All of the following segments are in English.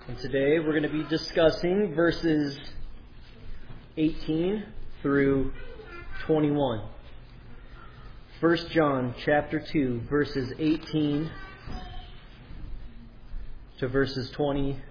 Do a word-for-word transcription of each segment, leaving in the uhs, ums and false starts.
And today we're going to be discussing verses eighteen through twenty-one. First John chapter two, verses eighteen to verses twenty-one.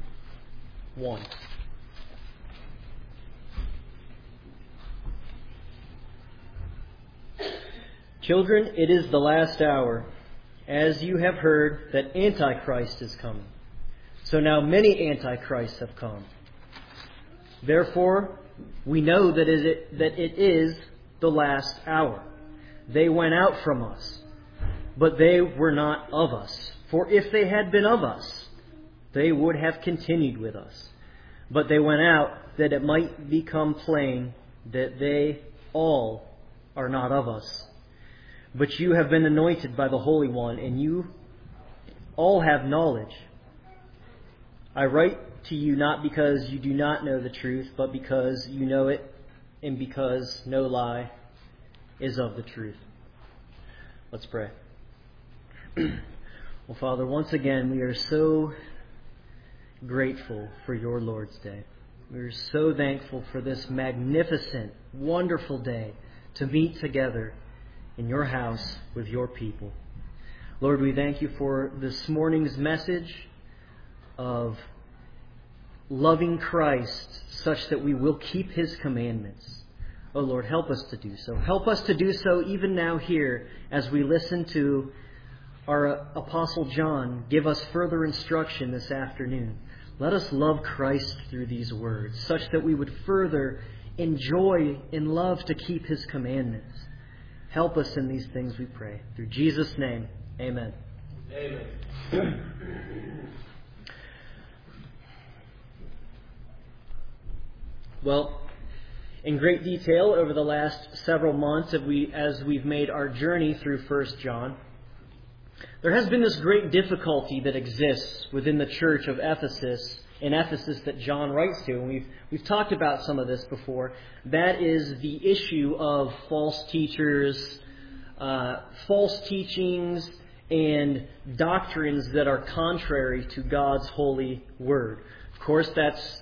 Children, it is the last hour. As you have heard that Antichrist is coming, so now many Antichrists have come. Therefore, we know that it, that it is the last hour. They went out from us, but they were not of us. For if they had been of us, they would have continued with us. But they went out that it might become plain that they all are not of us. But you have been anointed by the Holy One, and you all have knowledge. I write to you not because you do not know the truth, but because you know it, and because no lie is of the truth. Let's pray. Well, Father, once again, we are so grateful for your Lord's Day. We are so thankful for this magnificent, wonderful day to meet together in your house with your people. Lord, we thank you for this morning's message of loving Christ such that we will keep His commandments. Oh Lord, help us to do so. Help us to do so even now here as we listen to our Apostle John give us further instruction this afternoon. Let us love Christ through these words such that we would further enjoy and love to keep His commandments. Help us in these things, we pray. Through Jesus' name, amen. Amen. Well, in great detail over the last several months as, we, as we've made our journey through First John, there has been this great difficulty that exists within the church of Ephesus, in Ephesus that John writes to, and we've we've talked about some of this before. That is the issue of false teachers, uh, false teachings, and doctrines that are contrary to God's holy word. Of course, that's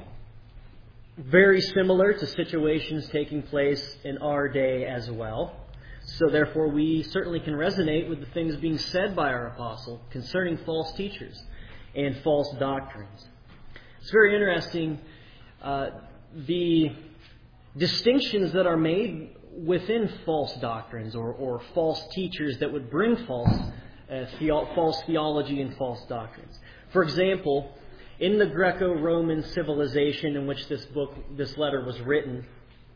very similar to situations taking place in our day as well. So therefore, we certainly can resonate with the things being said by our apostle concerning false teachers and false doctrines. It's very interesting, uh, the distinctions that are made within false doctrines or, or false teachers that would bring false, uh, theo- false theology and false doctrines. For example, in the Greco-Roman civilization in which this book, this letter was written,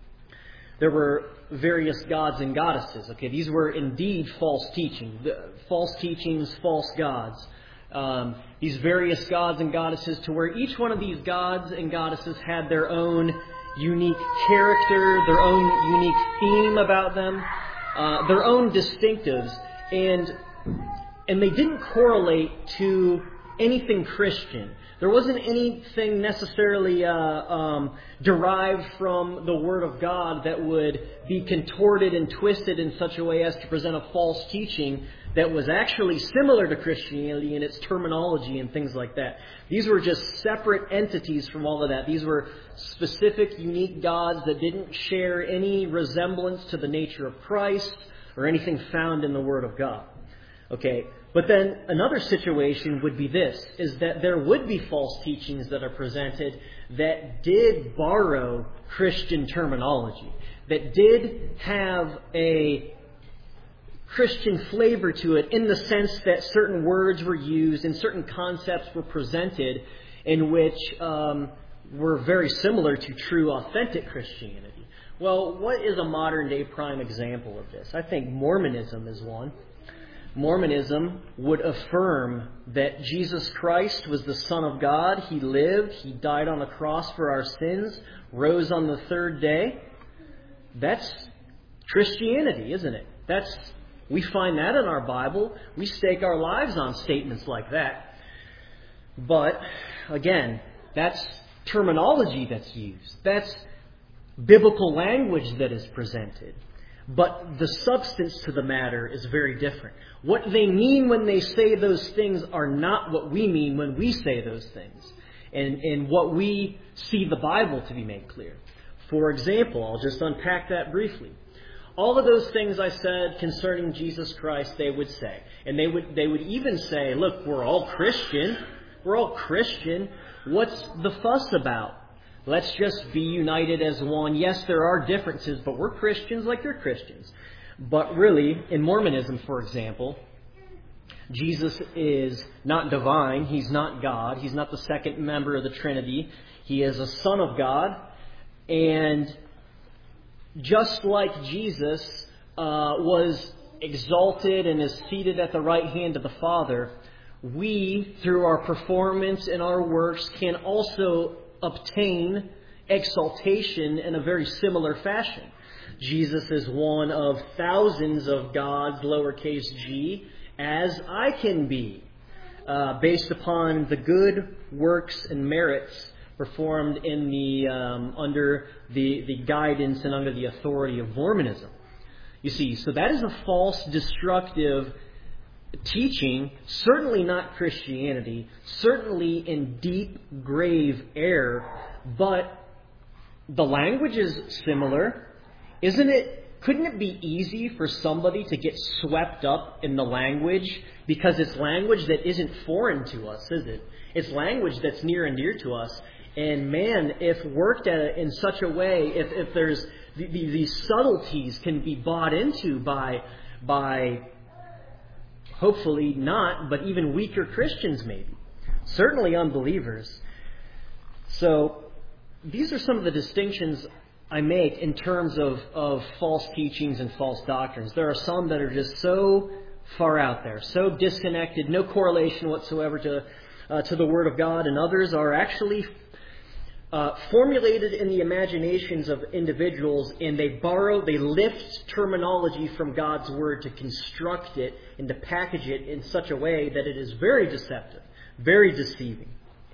there were various gods and goddesses. Okay, these were indeed false teaching, false teachings, false gods. Um, these various gods and goddesses, to where each one of these gods and goddesses had their own unique character, their own unique theme about them, uh, their own distinctives, and and they didn't correlate to anything Christian. There wasn't anything necessarily uh, um, derived from the Word of God that would be contorted and twisted in such a way as to present a false teaching that was actually similar to Christianity in its terminology and things like that. These were just separate entities from all of that. These were specific, unique gods that didn't share any resemblance to the nature of Christ or anything found in the Word of God. Okay, but then another situation would be this, is that there would be false teachings that are presented that did borrow Christian terminology, that did have a Christian flavor to it in the sense that certain words were used and certain concepts were presented in which um, were very similar to true, authentic Christianity. Well, what is a modern-day prime example of this? I think Mormonism is one. Mormonism would affirm that Jesus Christ was the Son of God. He lived, He died on the cross for our sins, rose on the third day. That's Christianity, isn't it? That's We find that in our Bible. We stake our lives on statements like that. But, again, that's terminology that's used. That's biblical language that is presented. but the substance to the matter is very different. What they mean when they say those things are not what we mean when we say those things, and, and what we see the Bible to be made clear. For example, I'll just unpack that briefly. All of those things I said concerning Jesus Christ, they would say. And they would they would even say, look, we're all Christian. We're all Christian. What's the fuss about? Let's just be united as one. Yes, there are differences, but we're Christians like they're Christians. But really, in Mormonism, for example, Jesus is not divine. He's not God. He's not the second member of the Trinity. He is a Son of God. And just like Jesus uh, was exalted and is seated at the right hand of the Father, we, through our performance and our works, can also obtain exaltation in a very similar fashion. Jesus is one of thousands of gods, lowercase g, as I can be, uh, based upon the good works and merits performed in the um, under the, the guidance and under the authority of Mormonism. You see, so that is a false, destructive teaching, certainly not Christianity, certainly in deep, grave error, but the language is similar. Isn't it? Couldn't it be easy for somebody to get swept up in the language because it's language that isn't foreign to us, is it? It's language that's near and dear to us. And man, if worked at in such a way, if, if there's the, the, these subtleties can be bought into by by hopefully not, but even weaker Christians maybe, certainly unbelievers. So these are some of the distinctions I make in terms of, of false teachings and false doctrines. There are some that are just so far out there, so disconnected, no correlation whatsoever to uh, to the Word of God, and others are actually uh, formulated in the imaginations of individuals, and they borrow, they lift terminology from God's Word to construct it and to package it in such a way that it is very deceptive, very deceiving.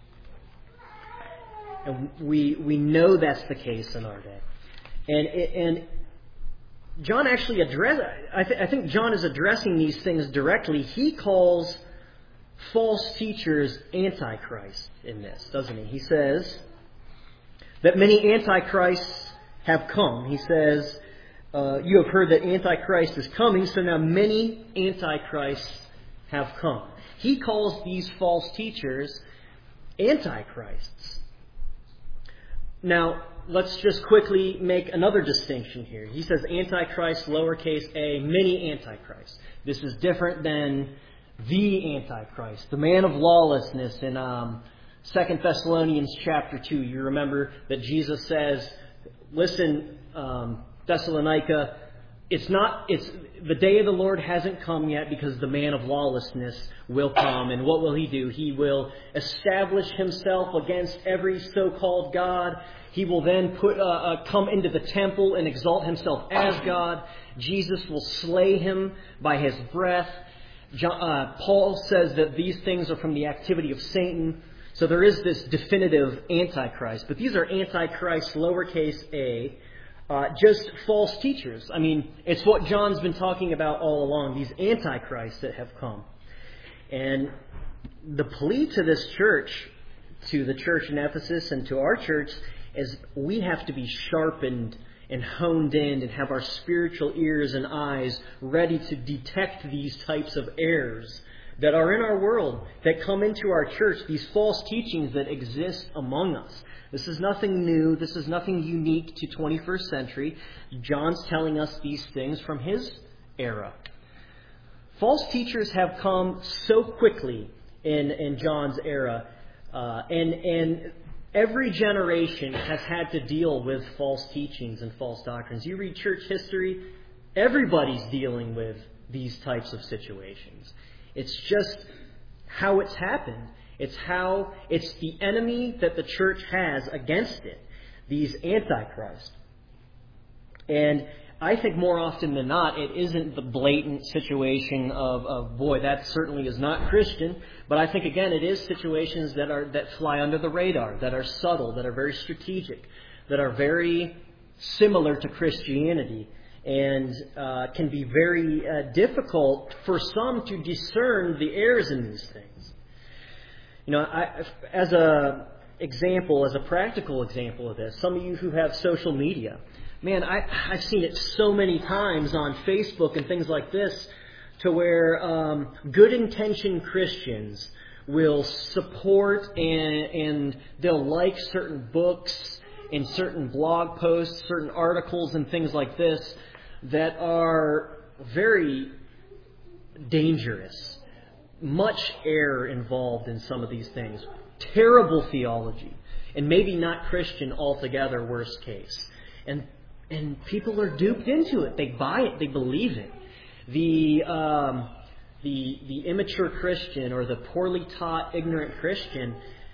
And we we know that's the case in our day. And and John actually address. I, th- I think John is addressing these things directly. He calls false teachers antichrist in this, doesn't he? He says that many antichrists have come. He says, uh, you have heard that Antichrist is coming, so now many antichrists have come. He calls these false teachers antichrists. Now, let's just quickly make another distinction here. He says Antichrist, lowercase a, many antichrists. This is different than the Antichrist, the man of lawlessness in um, Second Thessalonians chapter two. You remember that Jesus says, listen, um, Thessalonica, it's not, it's, the day of the Lord hasn't come yet because the man of lawlessness will come. And what will he do? He will establish himself against every so-called God. He will then put, uh, uh, come into the temple and exalt himself as God. Jesus will slay him by his breath. John, uh, Paul says that these things are from the activity of Satan. So there is this definitive Antichrist. But these are Antichrists, lowercase a, uh, just false teachers. I mean, it's what John's been talking about all along, these Antichrists that have come. And the plea to this church, to the church in Ephesus and to our church, is we have to be sharpened and honed in and have our spiritual ears and eyes ready to detect these types of errors that are in our world, that come into our church, these false teachings that exist among us. This is nothing new. This is nothing unique to twenty-first century. John's telling us these things from his era. False teachers have come so quickly in, in John's era, uh, and and every generation has had to deal with false teachings and false doctrines. You read church history, everybody's dealing with these types of situations. It's just how it's happened. It's how, it's the enemy that the church has against it, these antichrists. And I think more often than not, it isn't the blatant situation of, of, boy, that certainly is not Christian. But I think, again, it is situations that are that fly under the radar, that are subtle, that are very strategic, that are very similar to Christianity. and uh, can be very uh, difficult for some to discern the errors in these things. You know, I, as a example, as a practical example of this, some of you who have social media, man, I, I've seen it so many times on Facebook and things like this, to where um, good-intentioned Christians will support and, and they'll like certain books and certain blog posts, certain articles and things like this that are very dangerous. Much error involved in some of these things. Terrible theology. And maybe not Christian altogether, worst case. And and people are duped into it. They buy it. They believe it. The um, the the immature Christian or the poorly taught, ignorant Christian,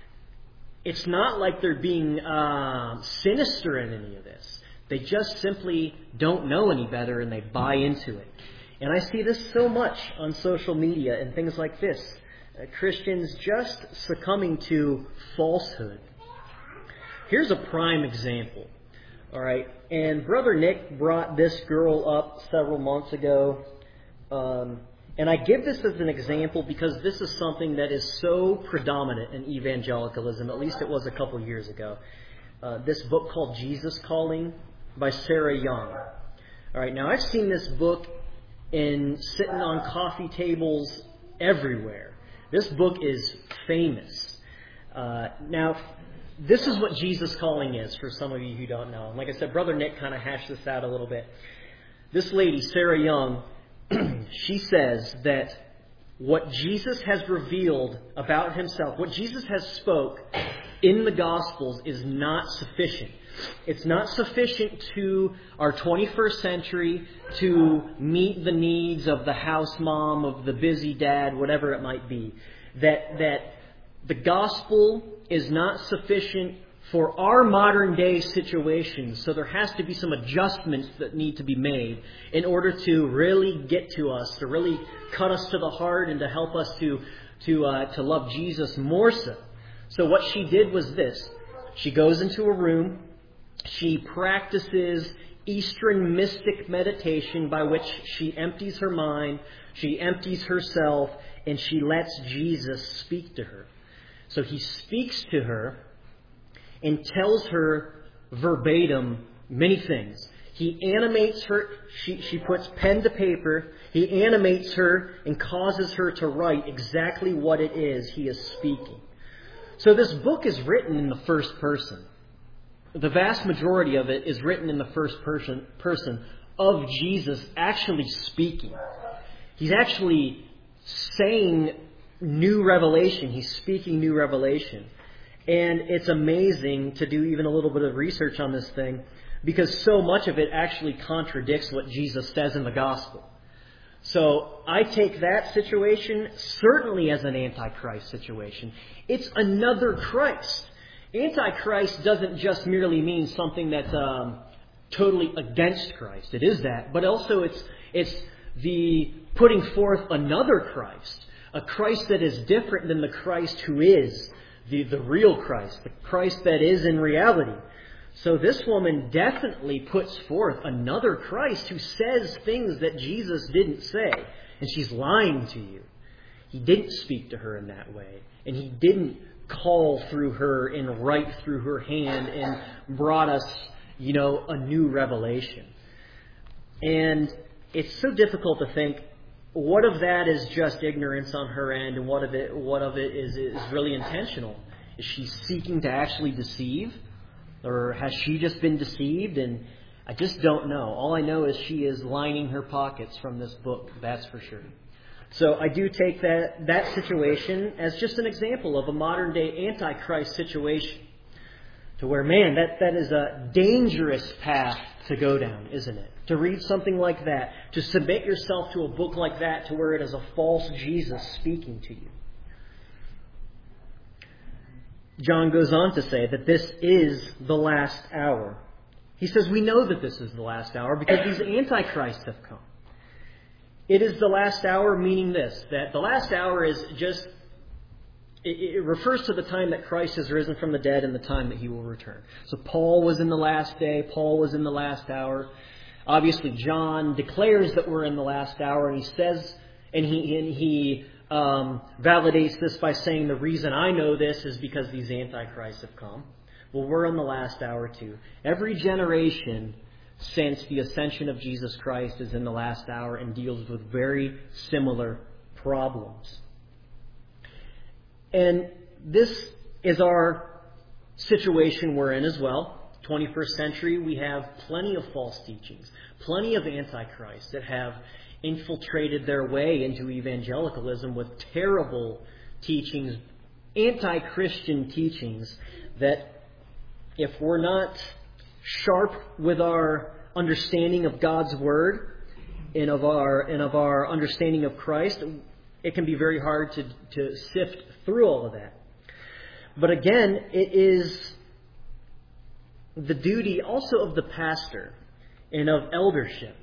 it's not like they're being uh, sinister in any of this. They just simply don't know any better and they buy into it. And I see this so much on social media and things like this. Uh, Christians just succumbing to falsehood. Here's a prime example. All right. And Brother Nick brought this girl up several months ago. Um, and I give this as an example because this is something that is so predominant in evangelicalism. At least it was a couple years ago. Uh, this book called Jesus Calling by Sarah Young. All right. Now, I've seen this book in sitting on coffee tables everywhere. This book is famous. Uh, now, this is what Jesus Calling is for some of you who don't know. And like I said, Brother Nick kind of hashed this out a little bit. This lady, Sarah Young, she says that what Jesus has revealed about himself, what Jesus has spoke in the Gospels is not sufficient. It's not sufficient to our twenty-first century to meet the needs of the house mom, of the busy dad, whatever it might be. That that the gospel is not sufficient for our modern day situations. So there has to be some adjustments that need to be made in order to really get to us, to really cut us to the heart and to help us to to uh, to love Jesus more so. So what she did was this. She goes into a room. She practices Eastern mystic meditation by which she empties her mind, she empties herself, and she lets Jesus speak to her. So he speaks to her and tells her verbatim many things. He animates her, she, she puts pen to paper, he animates her and causes her to write exactly what it is he is speaking. So this book is written in the first person. The vast majority of it is written in the first person, person of Jesus actually speaking. He's actually saying new revelation. He's speaking new revelation. And it's amazing to do even a little bit of research on this thing because so much of it actually contradicts what Jesus says in the gospel. So I take that situation certainly as an Antichrist situation. It's another Christ. Antichrist doesn't just merely mean something that's um, totally against Christ. It is that. But also it's it's the putting forth another Christ. A Christ that is different than the Christ who is the, the real Christ. The Christ that is in reality. So this woman definitely puts forth another Christ who says things that Jesus didn't say. And she's lying to you. He didn't speak to her in that way. And he didn't call through her and write through her hand and brought us, you know, a new revelation. And it's so difficult to think, what of that is just ignorance on her end and what of it what of it is, is really intentional? Is she seeking to actually deceive? Or has she just been deceived? And I just don't know. All I know is she is lining her pockets from this book, that's for sure. So I do take that, that situation as just an example of a modern day Antichrist situation. To where, man, that, that is a dangerous path to go down, isn't it? To read something like that. To submit yourself to a book like that to where it is a false Jesus speaking to you. John goes on to say that this is the last hour. He says we know that this is the last hour because these Antichrists have come. It is the last hour, meaning this, that the last hour is just, it, it refers to the time that Christ has risen from the dead and the time that he will return. So Paul was in the last day, Paul was in the last hour. Obviously, John declares that we're in the last hour, and he says, and he and he um, validates this by saying the reason I know this is because these antichrists have come. Well, we're in the last hour too. Every generation since the ascension of Jesus Christ is in the last hour and deals with very similar problems. And this is our situation we're in as well. twenty-first century, we have plenty of false teachings, plenty of antichrists that have infiltrated their way into evangelicalism with terrible teachings, anti-Christian teachings that if we're not sharp with our understanding of God's Word and of our and of our understanding of Christ, it can be very hard to, to sift through all of that. But again, it is the duty also of the pastor and of eldership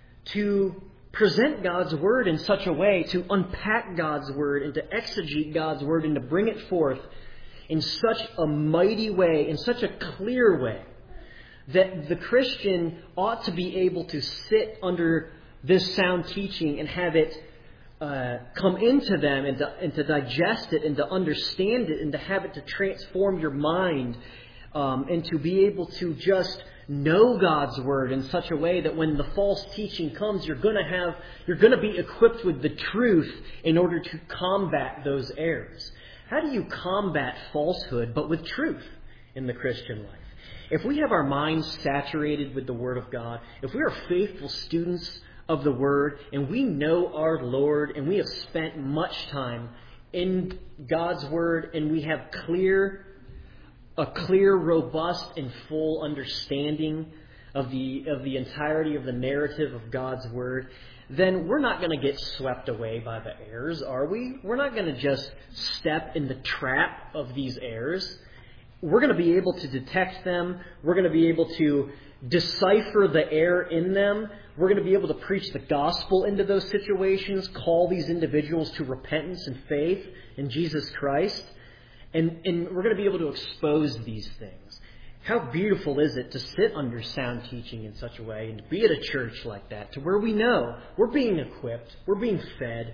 to present God's Word in such a way, to unpack God's Word and to exegete God's Word and to bring it forth in such a mighty way, in such a clear way, that the Christian ought to be able to sit under this sound teaching and have it uh, come into them and to, and to digest it and to understand it and to have it to transform your mind um, and to be able to just know God's Word in such a way that when the false teaching comes, you're going to have you're going to be equipped with the truth in order to combat those errors. How do you combat falsehood but with truth in the Christian life? If we have our minds saturated with the Word of God, if we are faithful students of the Word, and we know our Lord, and we have spent much time in God's Word, and we have clear, a clear, robust, and full understanding of the of the entirety of the narrative of God's Word, then we're not going to get swept away by the errors, are we? We're not going to just step in the trap of these errors. We're going to be able to detect them. We're going to be able to decipher the error in them. We're going to be able to preach the gospel into those situations, call these individuals to repentance and faith in Jesus Christ. And, and we're going to be able to expose these things. How beautiful is it to sit under sound teaching in such a way and to be at a church like that, to where we know we're being equipped, we're being fed.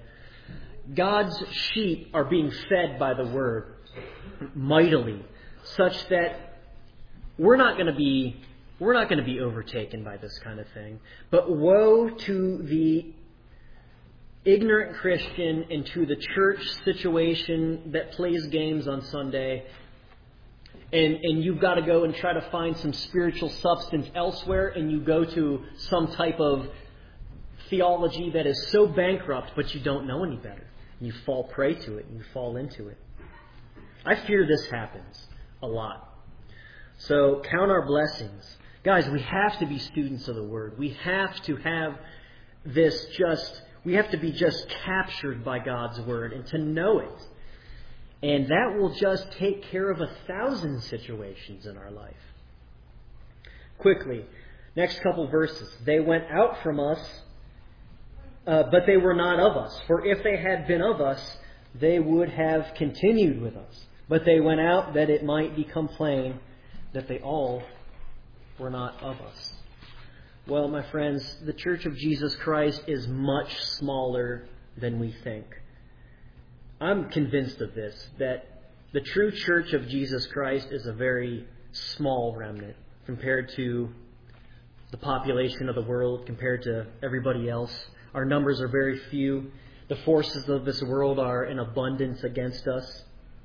God's sheep are being fed by the Word mightily, such that we're not going to be we're not going to be overtaken by this kind of thing. But woe to the ignorant Christian and to the church situation that plays games on Sunday, and and you've got to go and try to find some spiritual substance elsewhere, and you go to some type of theology that is so bankrupt, but you don't know any better. And you fall prey to it, and you fall into it. I fear this happens a lot. So count our blessings. Guys, we have to be students of the Word. We have to have this just, we have to be just captured by God's Word and to know it. And that will just take care of a thousand situations in our life. Quickly, next couple verses. They went out from us, uh, but they were not of us. For if they had been of us, they would have continued with us. But they went out that it might become plain that they all were not of us. Well, my friends, the Church of Jesus Christ is much smaller than we think. I'm convinced of this, that the true Church of Jesus Christ is a very small remnant compared to the population of the world, compared to everybody else. Our numbers are very few. The forces of this world are in abundance against us.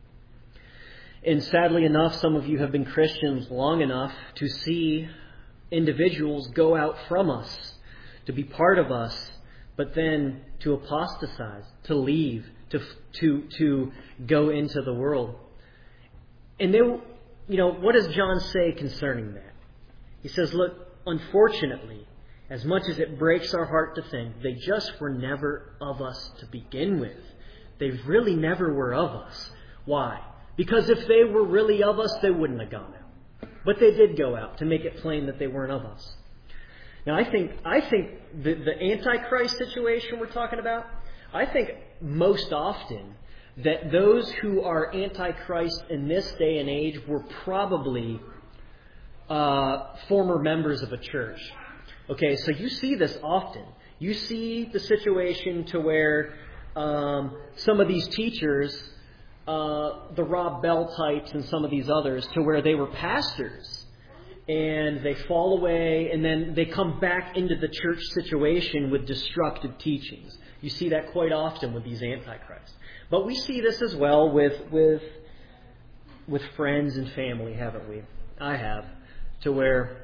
And sadly enough, some of you have been Christians long enough to see individuals go out from us, to be part of us, but then to apostatize, to leave, to to to go into the world. And they, you know, what does John say concerning that? He says, look, unfortunately, as much as it breaks our heart to think, they just were never of us to begin with. They really never were of us. Why? Because if they were really of us, they wouldn't have gone out. But they did go out to make it plain that they weren't of us. Now, I think I think the, the Antichrist situation we're talking about, I think most often that those who are Antichrist in this day and age were probably uh, former members of a church. Okay, so you see this often. You see the situation to where um, some of these teachers, uh, the Rob Bell types and some of these others, to where they were pastors. And they fall away, and then they come back into the church situation with destructive teachings. You see that quite often with these antichrists. But we see this as well with with with friends and family, haven't we? I have. To where,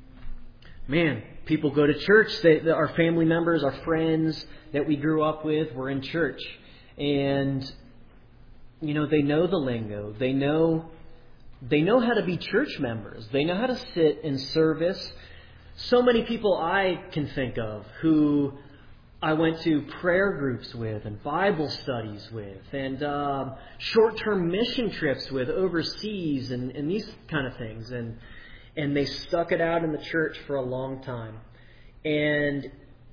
man, people go to church. They, our family members, our friends that we grew up with were in church. And, you know, they know the lingo. They know... They know how to be church members. They know how to sit in service. So many people I can think of who I went to prayer groups with and Bible studies with and um, short-term mission trips with overseas and, and these kind of things. And, and they stuck it out in the church for a long time. And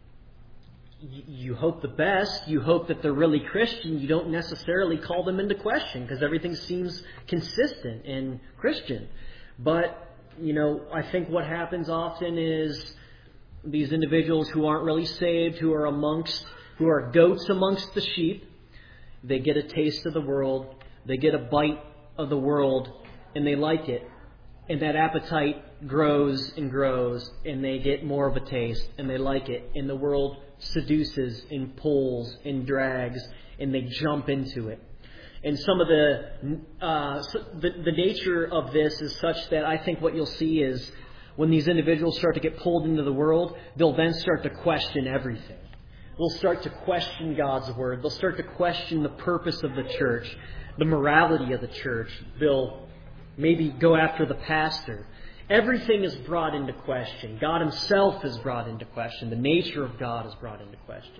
you hope the best. You hope that they're really Christian. You don't necessarily call them into question because everything seems consistent and Christian. But, you know, I think what happens often is these individuals who aren't really saved, who are amongst, who are goats amongst the sheep, they get a taste of the world, they get a bite of the world, and they like it. And that appetite grows and grows, and they get more of a taste, and they like it. And the world seduces and pulls and drags, and they jump into it. And some of the, uh, the the nature of this is such that I think what you'll see is when these individuals start to get pulled into the world, they'll then start to question everything. They'll start to question God's Word. They'll start to question the purpose of the church, the morality of the church. They'll maybe go after the pastor. Everything is brought into question. God Himself is brought into question. The nature of God is brought into question.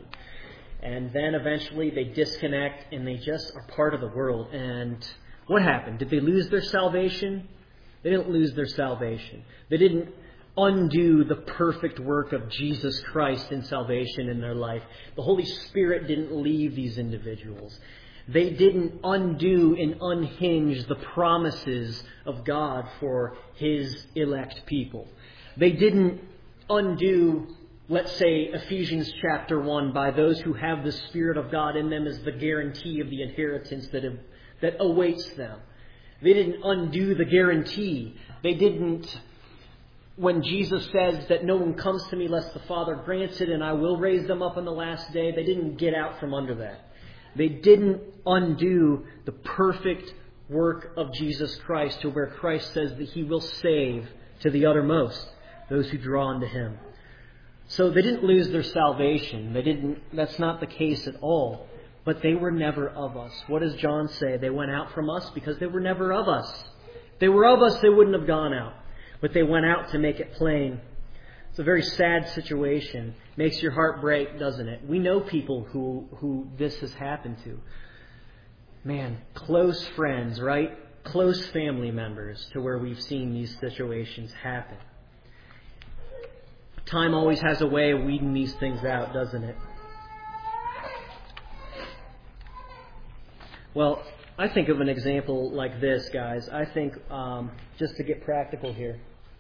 And then eventually they disconnect and they just are part of the world. And what happened? Did they lose their salvation? They didn't lose their salvation. They didn't undo the perfect work of Jesus Christ in salvation in their life. The Holy Spirit didn't leave these individuals. They didn't undo and unhinge the promises of God for His elect people. They didn't undo, let's say, Ephesians chapter one, by those who have the Spirit of God in them as the guarantee of the inheritance that, have, that awaits them. They didn't undo the guarantee. They didn't, when Jesus says that no one comes to me lest the Father grants it and I will raise them up on the last day, they didn't get out from under that. They didn't undo the perfect work of Jesus Christ, to where Christ says that He will save to the uttermost those who draw unto Him. So they didn't lose their salvation. They didn't. That's not the case at all. But they were never of us. What does John say? They went out from us because they were never of us. If they were of us, they wouldn't have gone out. But they went out to make it plain. It's a very sad situation. Makes your heart break, doesn't it? We know people who, who this has happened to. Man, close friends, right? Close family members, to where we've seen these situations happen. Time always has a way of weeding these things out, doesn't it? Well, I think of an example like this, guys. I think, um, just to get practical here,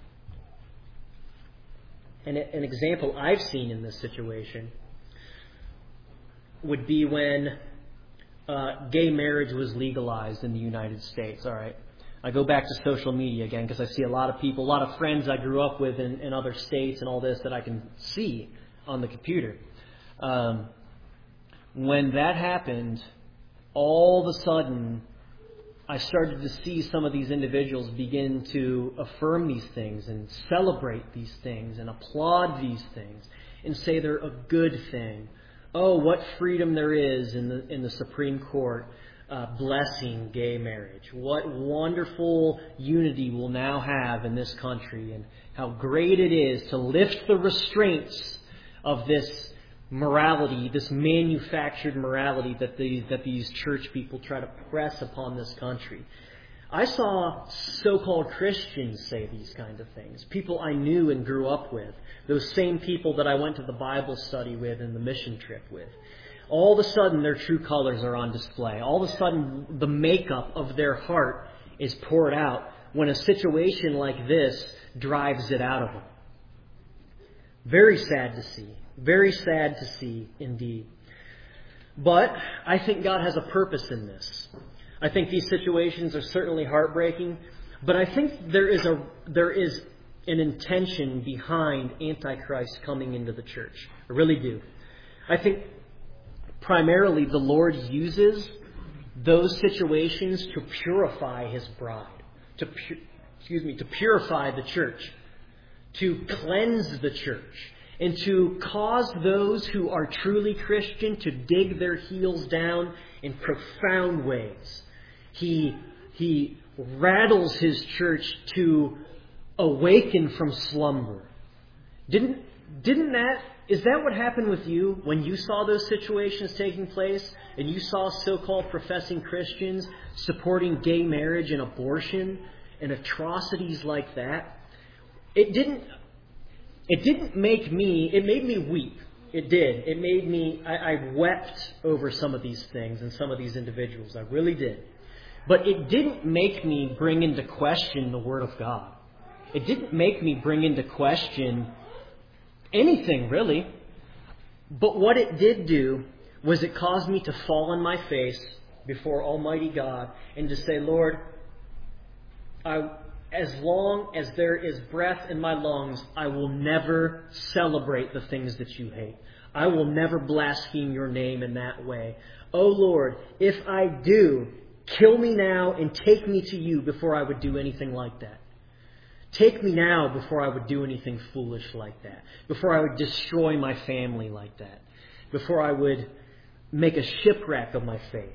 and an example I've seen in this situation would be when uh, gay marriage was legalized in the United States. All right. I go back to social media again because I see a lot of people, a lot of friends I grew up with in, in other states and all this that I can see on the computer. Um, when that happened, all of a sudden, I started to see some of these individuals begin to affirm these things and celebrate these things and applaud these things and say they're a good thing. Oh, what freedom there is in the in the Supreme Court uh, blessing gay marriage. What wonderful unity we'll now have in this country, and how great it is to lift the restraints of this morality, this manufactured morality that these, that these church people try to press upon this country. I saw so-called Christians say these kind of things. People I knew and grew up with. Those same people that I went to the Bible study with and the mission trip with. All of a sudden their true colors are on display. All of a sudden the makeup of their heart is poured out when a situation like this drives it out of them. Very sad to see. Very sad to see indeed. But I think God has a purpose in this. I think these situations are certainly heartbreaking, but I think there is a there is an intention behind Antichrist coming into the church. I really do. I think primarily the Lord uses those situations to purify His bride, to pu- excuse me, to purify the church, to cleanse the church, and to cause those who are truly Christian to dig their heels down in profound ways. He he rattles His church to awaken from slumber. Didn't didn't that is that what happened with you when you saw those situations taking place and you saw so-called professing Christians supporting gay marriage and abortion and atrocities like that? It didn't it didn't make me it made me weep. It did. It made me I, I wept over some of these things and some of these individuals. I really did. But it didn't make me bring into question the Word of God. It didn't make me bring into question anything, really. But what it did do was it caused me to fall on my face before Almighty God and to say, Lord, I, as long as there is breath in my lungs, I will never celebrate the things that you hate. I will never blaspheme your name in that way. Oh Lord, if I do, kill me now and take me to you before I would do anything like that. Take me now before I would do anything foolish like that. Before I would destroy my family like that. Before I would make a shipwreck of my faith.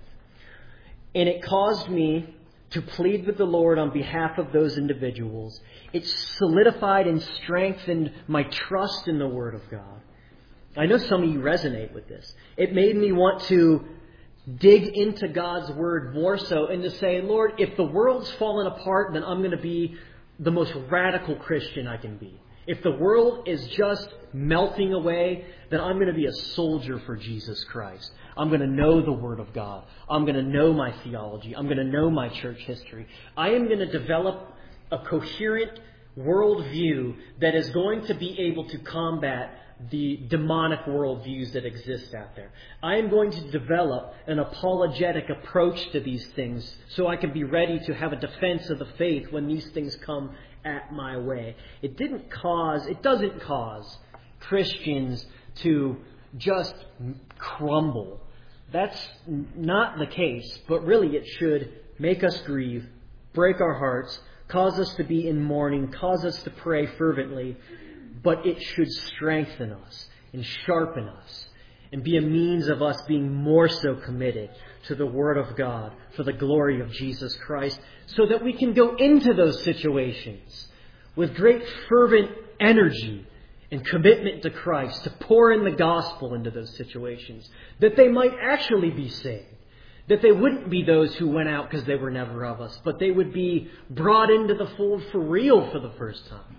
And it caused me to plead with the Lord on behalf of those individuals. It solidified and strengthened my trust in the Word of God. I know some of you resonate with this. It made me want to dig into God's Word more so and to say, Lord, if the world's fallen apart, then I'm going to be the most radical Christian I can be. If the world is just melting away, then I'm going to be a soldier for Jesus Christ. I'm going to know the Word of God. I'm going to know my theology. I'm going to know my church history. I am going to develop a coherent worldview that is going to be able to combat the demonic worldviews that exist out there. I am going to develop an apologetic approach to these things so I can be ready to have a defense of the faith when these things come at my way. It didn't cause, it doesn't cause Christians to just crumble. That's not the case, but really it should make us grieve, break our hearts, cause us to be in mourning, cause us to pray fervently. But it should strengthen us and sharpen us and be a means of us being more so committed to the Word of God for the glory of Jesus Christ so that we can go into those situations with great fervent energy and commitment to Christ, to pour in the gospel into those situations, that they might actually be saved. That they wouldn't be those who went out because they were never of us, but they would be brought into the fold for real for the first time.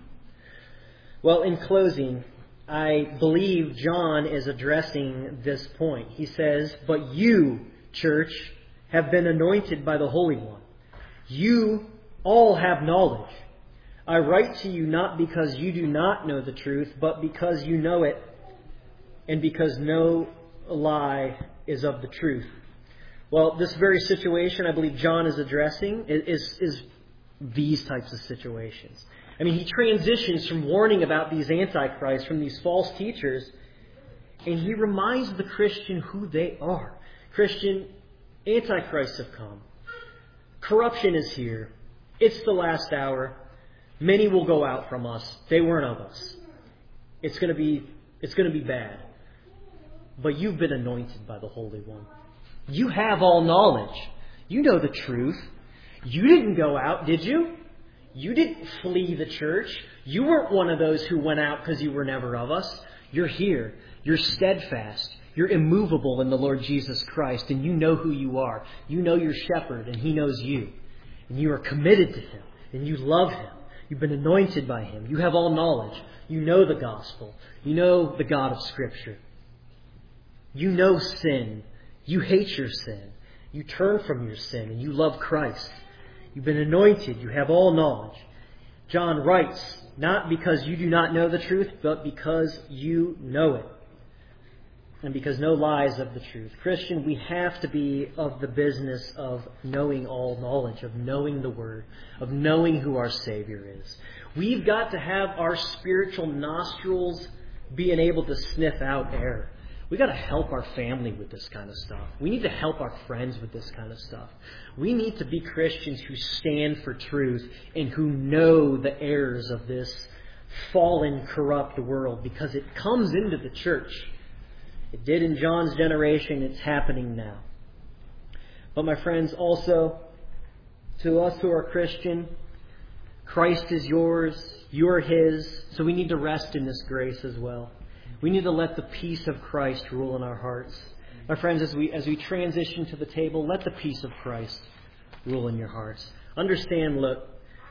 Well, in closing, I believe John is addressing this point. He says, "But you, church, have been anointed by the Holy One. You all have knowledge. I write to you not because you do not know the truth, but because you know it, and because no lie is of the truth." Well, this very situation I believe John is addressing is, is these types of situations. I mean, he transitions from warning about these antichrists, from these false teachers, and he reminds the Christian who they are. Christian, antichrists have come. Corruption is here. It's the last hour. Many will go out from us. They weren't of us. It's going to be, it's going to be bad. But you've been anointed by the Holy One. You have all knowledge. You know the truth. You didn't go out, did you? You didn't flee the church. You weren't one of those who went out because you were never of us. You're here. You're steadfast. You're immovable in the Lord Jesus Christ, and you know who you are. You know your shepherd, and he knows you. And you are committed to him, and you love him. You've been anointed by him. You have all knowledge. You know the gospel. You know the God of Scripture. You know sin. You hate your sin. You turn from your sin, and you love Christ. You've been anointed. You have all knowledge. John writes, not because you do not know the truth, but because you know it. And because no lie is of the truth. Christian, we have to be of the business of knowing all knowledge, of knowing the Word, of knowing who our Savior is. We've got to have our spiritual nostrils being able to sniff out error. We've got to help our family with this kind of stuff. We need to help our friends with this kind of stuff. We need to be Christians who stand for truth and who know the errors of this fallen, corrupt world, because it comes into the church. It did in John's generation. It's happening now. But my friends, also, to us who are Christian, Christ is yours, you're His, so we need to rest in this grace as well. We need to let the peace of Christ rule in our hearts. My friends, as we as we transition to the table, let the peace of Christ rule in your hearts. Understand, look,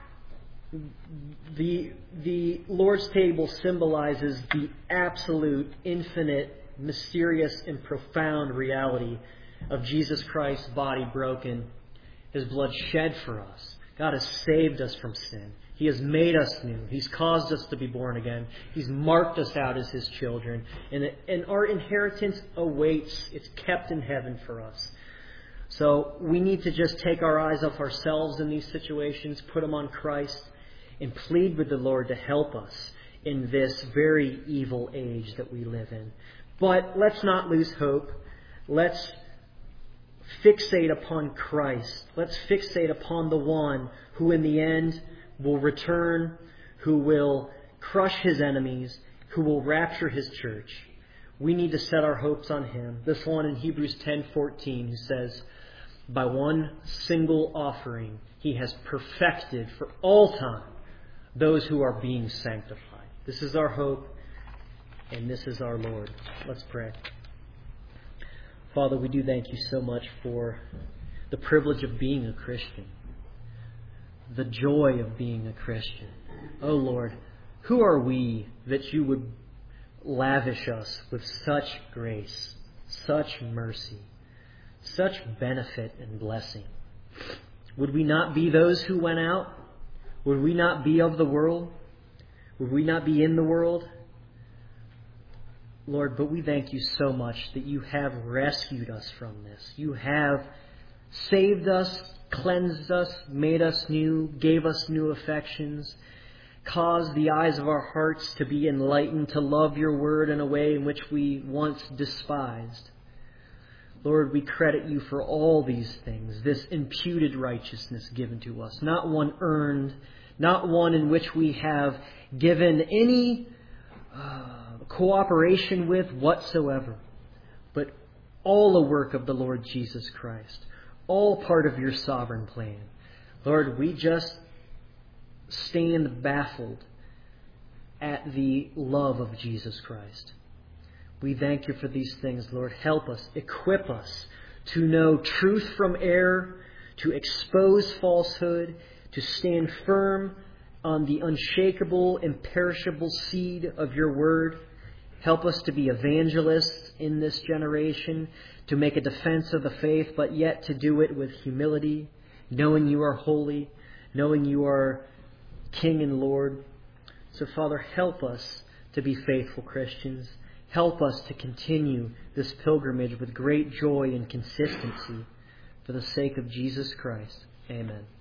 the, the Lord's table symbolizes the absolute, infinite, mysterious and profound reality of Jesus Christ's body broken, His blood shed for us. God has saved us from sin. He has made us new. He's caused us to be born again. He's marked us out as His children. And, and our inheritance awaits. It's kept in heaven for us. So we need to just take our eyes off ourselves in these situations, put them on Christ, and plead with the Lord to help us in this very evil age that we live in. But let's not lose hope. Let's fixate upon Christ. Let's fixate upon the one who in the end will return, who will crush His enemies, who will rapture His church. We need to set our hopes on Him. This one in Hebrews ten fourteen, who says, by one single offering He has perfected for all time those who are being sanctified. This is our hope. And this is our Lord. Let's pray. Father, we do thank You so much for the privilege of being a Christian. The joy of being a Christian. Oh Lord, who are we that You would lavish us with such grace, such mercy, such benefit and blessing? Would we not be those who went out? Would we not be of the world? Would we not be in the world? Lord, but we thank You so much that You have rescued us from this. You have saved us, cleansed us, made us new, gave us new affections, caused the eyes of our hearts to be enlightened, to love Your Word in a way in which we once despised. Lord, we credit You for all these things, this imputed righteousness given to us, not one earned, not one in which we have given any Uh, cooperation with whatsoever, but all a work of the Lord Jesus Christ, all part of Your sovereign plan. Lord, we just stand baffled at the love of Jesus Christ. We thank You for these things, Lord. Help us, equip us to know truth from error, to expose falsehood, to stand firm on the unshakable, imperishable seed of Your Word. Help us to be evangelists in this generation, to make a defense of the faith, but yet to do it with humility, knowing You are holy, knowing You are King and Lord. So, Father, help us to be faithful Christians. Help us to continue this pilgrimage with great joy and consistency for the sake of Jesus Christ. Amen.